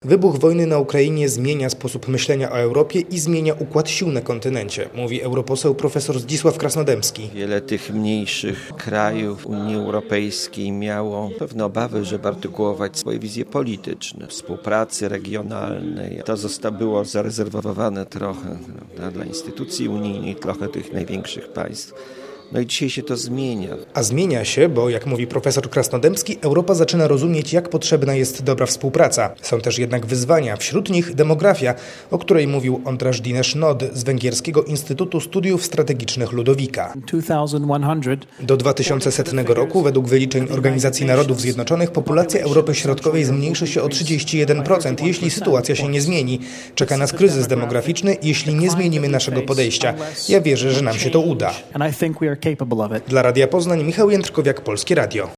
Wybuch wojny na Ukrainie zmienia sposób myślenia o Europie i zmienia układ sił na kontynencie, mówi europoseł profesor Zdzisław Krasnodębski. Wiele tych mniejszych krajów Unii Europejskiej miało pewne obawy, żeby artykułować swoje wizje polityczne, współpracy regionalnej. To było zarezerwowane trochę dla instytucji unijnych, trochę tych największych państw. No i dzisiaj się to zmienia. A zmienia się, bo jak mówi profesor Krasnodębski, Europa zaczyna rozumieć, jak potrzebna jest dobra współpraca. Są też jednak wyzwania, wśród nich demografia, o której mówił Ondráš Dínes-Nód z Węgierskiego Instytutu Studiów Strategicznych Ludowika. Do 2100 roku, według wyliczeń Organizacji Narodów Zjednoczonych, populacja Europy Środkowej zmniejszy się o 31%, jeśli sytuacja się nie zmieni. Czeka nas kryzys demograficzny, jeśli nie zmienimy naszego podejścia. Ja wierzę, że nam się to uda. Dla Radia Poznań Michał Jędrkowiak, Polskie Radio.